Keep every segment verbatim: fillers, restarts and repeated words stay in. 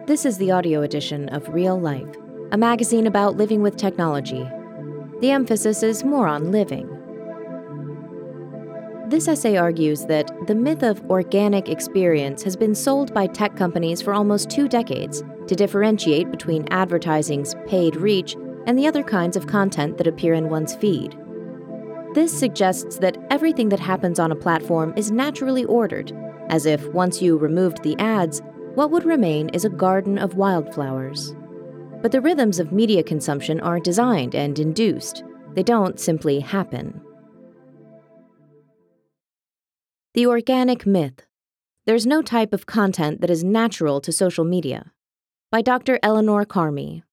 This is the audio edition of Real Life, a magazine about living with technology. The emphasis is more on living. This essay argues that the myth of organic experience has been sold by tech companies for almost two decades to differentiate between advertising's paid reach and the other kinds of content that appear in one's feed. This suggests that everything that happens on a platform is naturally ordered, as if once you removed the ads, what would remain is a garden of wildflowers. But the rhythms of media consumption are designed and induced. They don't simply happen. The organic myth. There's no type of content that is natural to social media. By Doctor Eleanor Carmy.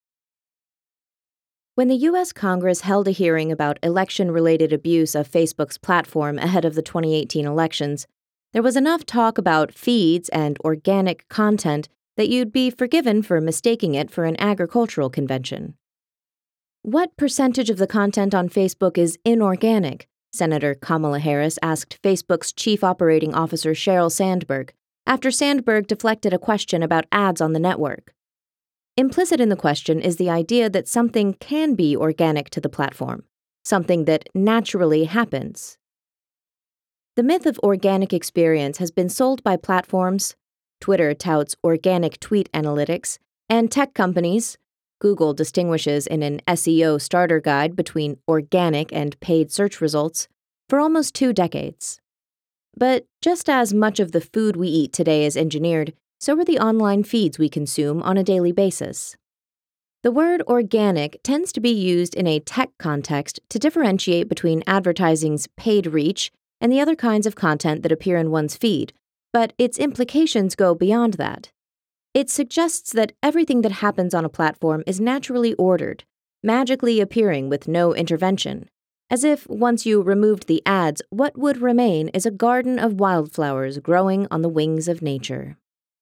When the U S Congress held a hearing about election-related abuse of Facebook's platform ahead of the twenty eighteen elections, there was enough talk about feeds and organic content that you'd be forgiven for mistaking it for an agricultural convention. What percentage of the content on Facebook is inorganic? Senator Kamala Harris asked Facebook's Chief Operating Officer Sheryl Sandberg after Sandberg deflected a question about ads on the network. Implicit in the question is the idea that something can be organic to the platform, something that naturally happens. The myth of organic experience has been sold by platforms. Twitter touts organic tweet analytics, and tech companies. Google distinguishes in an S E O starter guide between organic and paid search results for almost two decades. But just as much of the food we eat today is engineered, so are the online feeds we consume on a daily basis. The word organic tends to be used in a tech context to differentiate between advertising's paid reach and the other kinds of content that appear in one's feed, but its implications go beyond that. It suggests that everything that happens on a platform is naturally ordered, magically appearing with no intervention, as if once you removed the ads, what would remain is a garden of wildflowers growing on the wings of nature.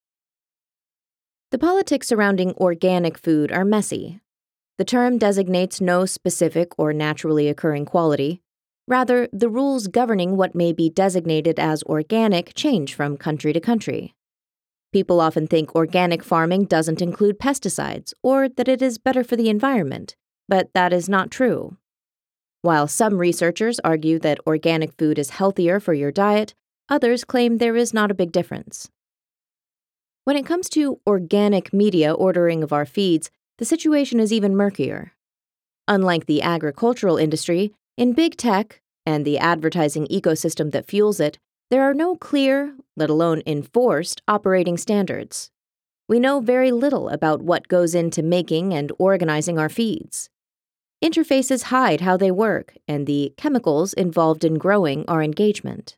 The politics surrounding organic food are messy. The term designates no specific or naturally occurring quality. Rather, the rules governing what may be designated as organic change from country to country. People often think organic farming doesn't include pesticides or that it is better for the environment, but that is not true. While some researchers argue that organic food is healthier for your diet, others claim there is not a big difference. When it comes to organic media ordering of our feeds, the situation is even murkier. Unlike the agricultural industry, in big tech, and the advertising ecosystem that fuels it, there are no clear, let alone enforced, operating standards. We know very little about what goes into making and organizing our feeds. Interfaces hide how they work, and the chemicals involved in growing our engagement.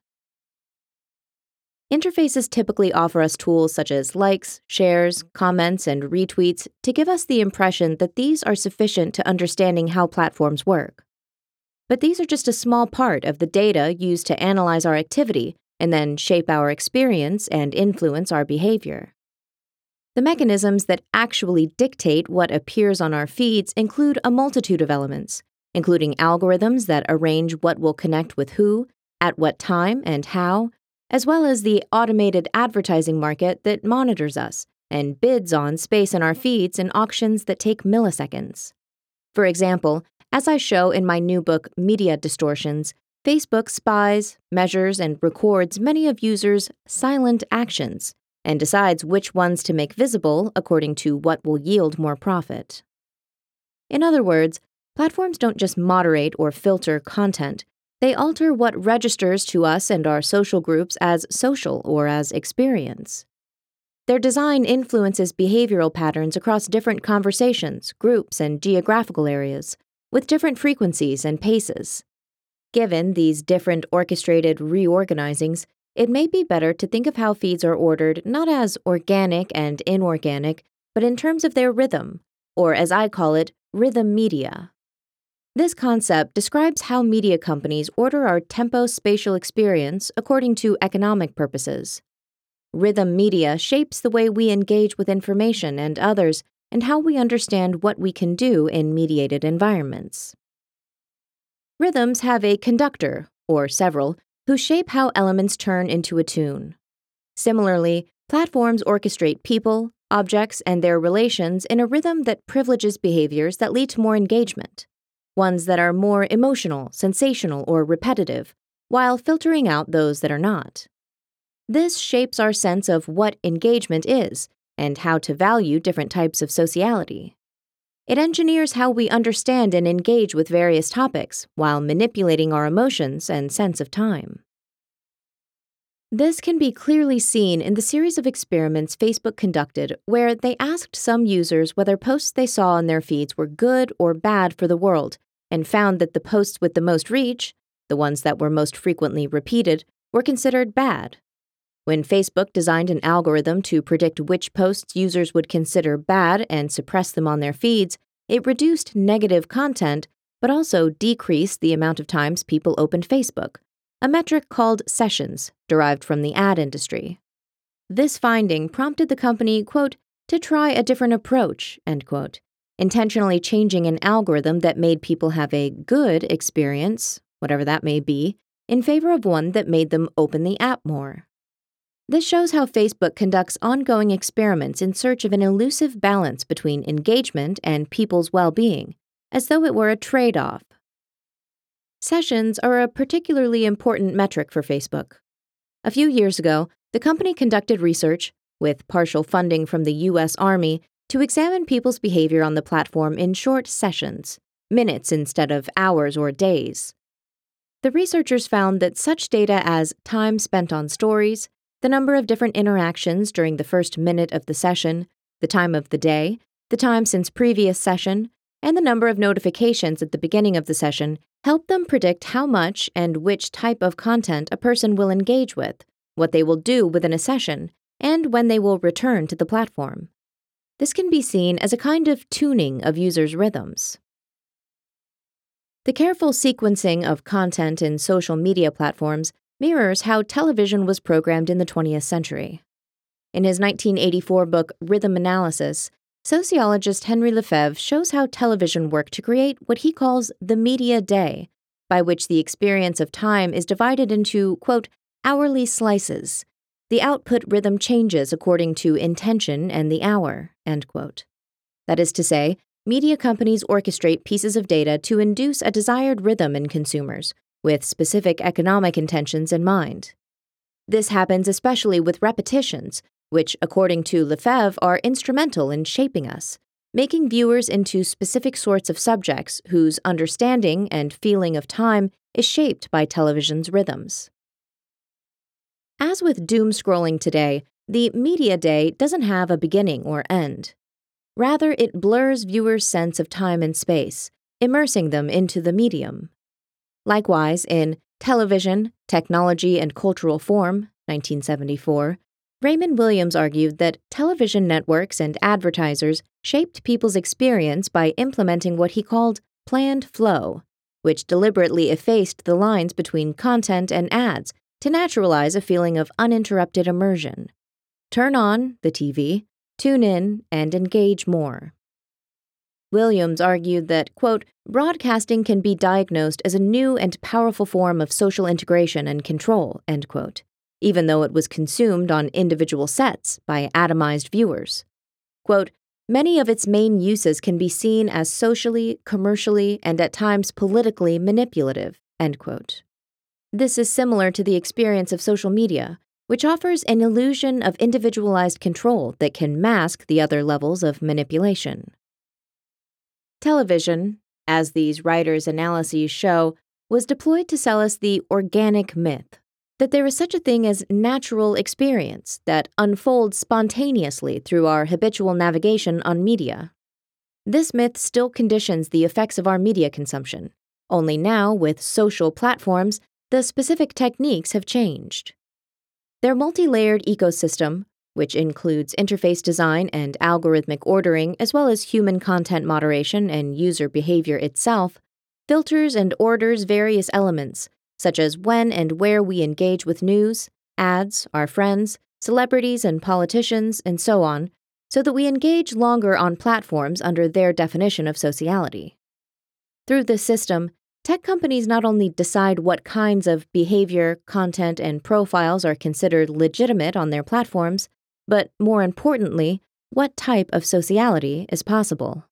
Interfaces typically offer us tools such as likes, shares, comments, and retweets to give us the impression that these are sufficient to understanding how platforms work. But these are just a small part of the data used to analyze our activity and then shape our experience and influence our behavior. The mechanisms that actually dictate what appears on our feeds include a multitude of elements, including algorithms that arrange what will connect with who, at what time, and how, as well as the automated advertising market that monitors us and bids on space in our feeds in auctions that take milliseconds. For example, as I show in my new book, Media Distortions, Facebook spies, measures, and records many of users' silent actions and decides which ones to make visible according to what will yield more profit. In other words, platforms don't just moderate or filter content, they alter what registers to us and our social groups as social or as experience. Their design influences behavioral patterns across different conversations, groups, and geographical areas, with different frequencies and paces. Given these different orchestrated reorganizings, it may be better to think of how feeds are ordered not as organic and inorganic, but in terms of their rhythm, or as I call it, rhythm media. This concept describes how media companies order our tempo-spatial experience according to economic purposes. Rhythm media shapes the way we engage with information and others and how we understand what we can do in mediated environments. Rhythms have a conductor, or several, who shape how elements turn into a tune. Similarly, platforms orchestrate people, objects, and their relations in a rhythm that privileges behaviors that lead to more engagement, ones that are more emotional, sensational, or repetitive, while filtering out those that are not. This shapes our sense of what engagement is and how to value different types of sociality. It engineers how we understand and engage with various topics while manipulating our emotions and sense of time. This can be clearly seen in the series of experiments Facebook conducted where they asked some users whether posts they saw on their feeds were good or bad for the world, and found that the posts with the most reach, the ones that were most frequently repeated, were considered bad. When Facebook designed an algorithm to predict which posts users would consider bad and suppress them on their feeds, it reduced negative content, but also decreased the amount of times people opened Facebook, a metric called sessions, derived from the ad industry. This finding prompted the company, quote, to try a different approach, end quote, intentionally changing an algorithm that made people have a good experience, whatever that may be, in favor of one that made them open the app more. This shows how Facebook conducts ongoing experiments in search of an elusive balance between engagement and people's well-being, as though it were a trade-off. Sessions are a particularly important metric for Facebook. A few years ago, the company conducted research, with partial funding from the U S Army, to examine people's behavior on the platform in short sessions, minutes instead of hours or days. The researchers found that such data as time spent on stories, the number of different interactions during the first minute of the session, the time of the day, the time since previous session, and the number of notifications at the beginning of the session help them predict how much and which type of content a person will engage with, what they will do within a session, and when they will return to the platform. This can be seen as a kind of tuning of users' rhythms. The careful sequencing of content in social media platforms mirrors how television was programmed in the twentieth century. In his nineteen eighty-four book Rhythm Analysis, sociologist Henry Lefebvre shows how television worked to create what he calls the media day, by which the experience of time is divided into, quote, hourly slices. The output rhythm changes according to intention and the hour, end quote. That is to say, media companies orchestrate pieces of data to induce a desired rhythm in consumers, with specific economic intentions in mind. This happens especially with repetitions, which, according to Lefebvre, are instrumental in shaping us, making viewers into specific sorts of subjects whose understanding and feeling of time is shaped by television's rhythms. As with doom scrolling today, the media day doesn't have a beginning or end. Rather, it blurs viewers' sense of time and space, immersing them into the medium. Likewise, in Television, Technology and Cultural Form, nineteen seventy-four, Raymond Williams argued that television networks and advertisers shaped people's experience by implementing what he called planned flow, which deliberately effaced the lines between content and ads to naturalize a feeling of uninterrupted immersion. Turn on the T V, tune in, and engage more. Williams argued that, quote, broadcasting can be diagnosed as a new and powerful form of social integration and control, end quote, even though it was consumed on individual sets by atomized viewers. Quote, many of its main uses can be seen as socially, commercially, and at times politically manipulative, end quote. This is similar to the experience of social media, which offers an illusion of individualized control that can mask the other levels of manipulation. Television, as these writers' analyses show, was deployed to sell us the organic myth that there is such a thing as natural experience that unfolds spontaneously through our habitual navigation on media. This myth still conditions the effects of our media consumption, only now, with social platforms, the specific techniques have changed. Their multi-layered ecosystem, which includes interface design and algorithmic ordering as well as human content moderation and user behavior itself, filters and orders various elements, such as when and where we engage with news, ads, our friends, celebrities and politicians, and so on, so that we engage longer on platforms under their definition of sociality. Through this system, tech companies not only decide what kinds of behavior, content, and profiles are considered legitimate on their platforms, but, more importantly, what type of sociality is possible.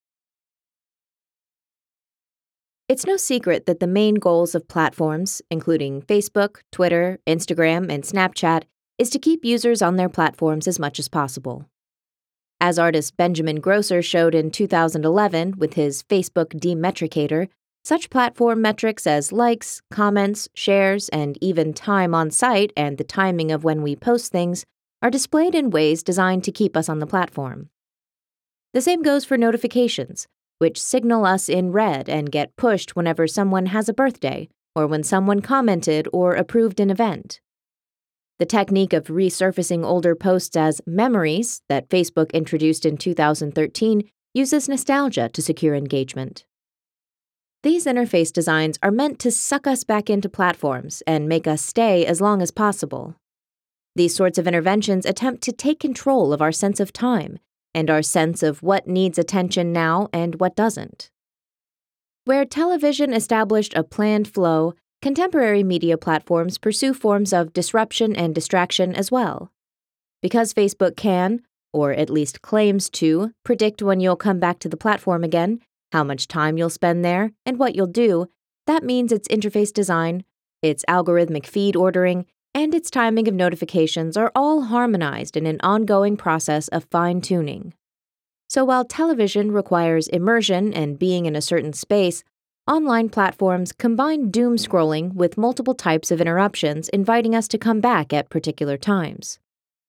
It's no secret that the main goals of platforms, including Facebook, Twitter, Instagram, and Snapchat, is to keep users on their platforms as much as possible. As artist Benjamin Grosser showed in two thousand eleven with his Facebook Demetricator, such platform metrics as likes, comments, shares, and even time on site and the timing of when we post things are displayed in ways designed to keep us on the platform. The same goes for notifications, which signal us in red and get pushed whenever someone has a birthday or when someone commented or approved an event. The technique of resurfacing older posts as memories that Facebook introduced in two thousand thirteen uses nostalgia to secure engagement. These interface designs are meant to suck us back into platforms and make us stay as long as possible. These sorts of interventions attempt to take control of our sense of time and our sense of what needs attention now and what doesn't. Where television established a planned flow, contemporary media platforms pursue forms of disruption and distraction as well. Because Facebook can, or at least claims to, predict when you'll come back to the platform again, how much time you'll spend there, and what you'll do, that means its interface design, its algorithmic feed ordering, and its timing of notifications are all harmonized in an ongoing process of fine-tuning. So while television requires immersion and being in a certain space, online platforms combine doom scrolling with multiple types of interruptions inviting us to come back at particular times.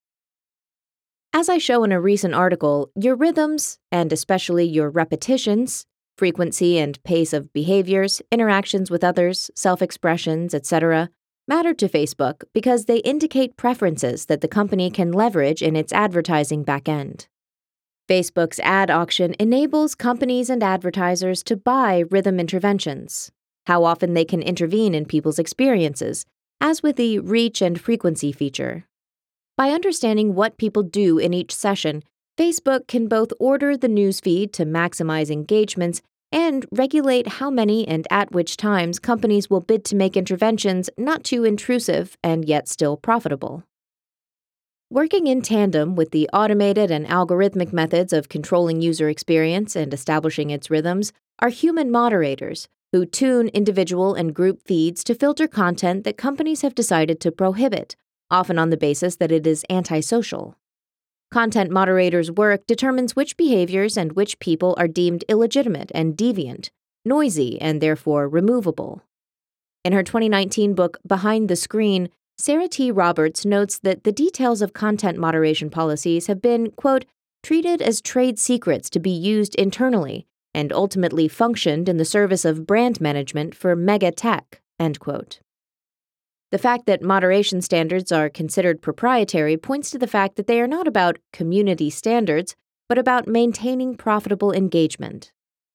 As I show in a recent article, your rhythms, and especially your repetitions, frequency and pace of behaviors, interactions with others, self-expressions, et cetera, matter to Facebook because they indicate preferences that the company can leverage in its advertising backend. Facebook's ad auction enables companies and advertisers to buy rhythm interventions, how often they can intervene in people's experiences, as with the reach and frequency feature. By understanding what people do in each session, Facebook can both order the newsfeed to maximize engagements and regulate how many and at which times companies will bid to make interventions not too intrusive and yet still profitable. Working in tandem with the automated and algorithmic methods of controlling user experience and establishing its rhythms are human moderators who tune individual and group feeds to filter content that companies have decided to prohibit, often on the basis that it is antisocial. Content moderators' work determines which behaviors and which people are deemed illegitimate and deviant, noisy, and therefore removable. In her twenty nineteen book, Behind the Screen, Sarah T. Roberts notes that the details of content moderation policies have been, quote, treated as trade secrets to be used internally and ultimately functioned in the service of brand management for mega tech, end quote. The fact that moderation standards are considered proprietary points to the fact that they are not about community standards, but about maintaining profitable engagement.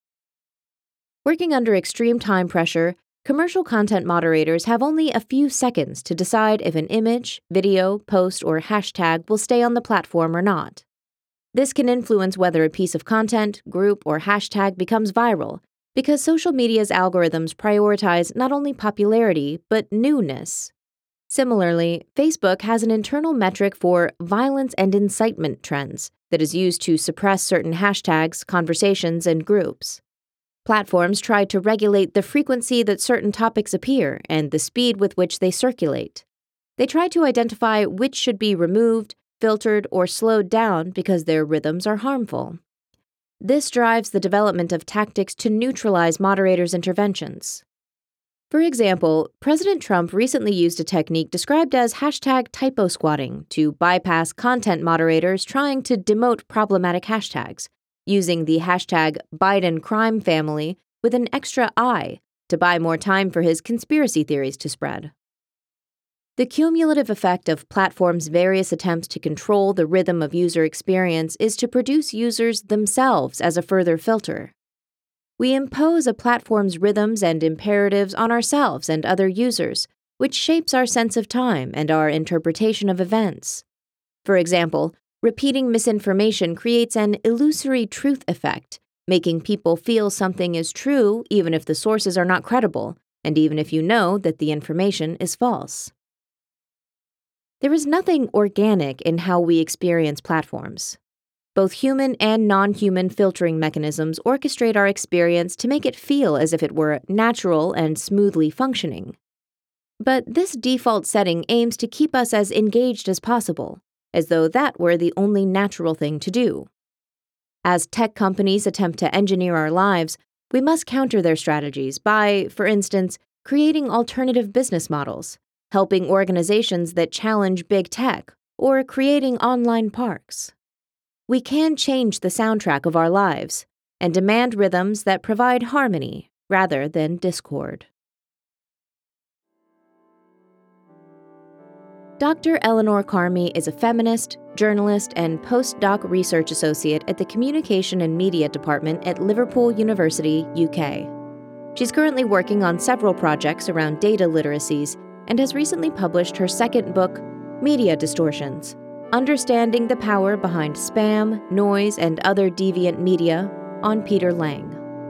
Working under extreme time pressure, commercial content moderators have only a few seconds to decide if an image, video, post, or hashtag will stay on the platform or not. This can influence whether a piece of content, group, or hashtag becomes viral, because social media's algorithms prioritize not only popularity, but newness. Similarly, Facebook has an internal metric for violence and incitement trends that is used to suppress certain hashtags, conversations, and groups. Platforms try to regulate the frequency that certain topics appear and the speed with which they circulate. They try to identify which should be removed, filtered, or slowed down because their rhythms are harmful. This drives the development of tactics to neutralize moderators' interventions. For example, President Trump recently used a technique described as hashtag typo squatting to bypass content moderators trying to demote problematic hashtags, using the hashtag Biden crime family with an extra I to buy more time for his conspiracy theories to spread. The cumulative effect of platforms' various attempts to control the rhythm of user experience is to produce users themselves as a further filter. We impose a platform's rhythms and imperatives on ourselves and other users, which shapes our sense of time and our interpretation of events. For example, repeating misinformation creates an illusory truth effect, making people feel something is true even if the sources are not credible, and even if you know that the information is false. There is nothing organic in how we experience platforms. Both human and non-human filtering mechanisms orchestrate our experience to make it feel as if it were natural and smoothly functioning. But this default setting aims to keep us as engaged as possible, as though that were the only natural thing to do. As tech companies attempt to engineer our lives, we must counter their strategies by, for instance, creating alternative business models, helping organizations that challenge big tech, or creating online parks. We can change the soundtrack of our lives and demand rhythms that provide harmony rather than discord. Doctor Eleanor Carmy is a feminist, journalist, and postdoc research associate at the Communication and Media Department at Liverpool University, U K. She's currently working on several projects around data literacies and has recently published her second book, Media Distortions: Understanding the Power Behind Spam, Noise, and Other Deviant Media, on Peter Lang.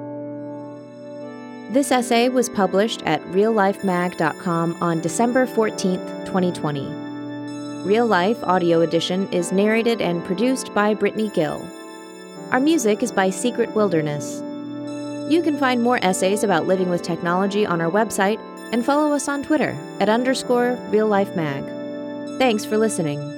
This essay was published at real life mag dot com on December fourteenth, twenty twenty. Real Life Audio Edition is narrated and produced by Brittany Gill. Our music is by Secret Wilderness. You can find more essays about living with technology on our website and follow us on Twitter at underscore real life mag. Thanks for listening.